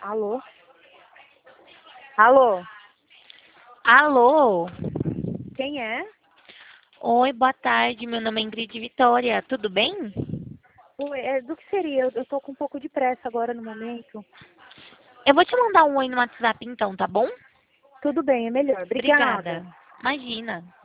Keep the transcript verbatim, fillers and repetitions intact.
Alô? Alô? Alô? Quem é? Oi, boa tarde. Meu nome é Ingrid Vitória. Tudo bem? Oi, é, do que seria? Eu, eu tô com um pouco de pressa agora no momento. Eu vou te mandar um oi no WhatsApp então, tá bom? Tudo bem, é melhor. Obrigada. Obrigada. Imagina.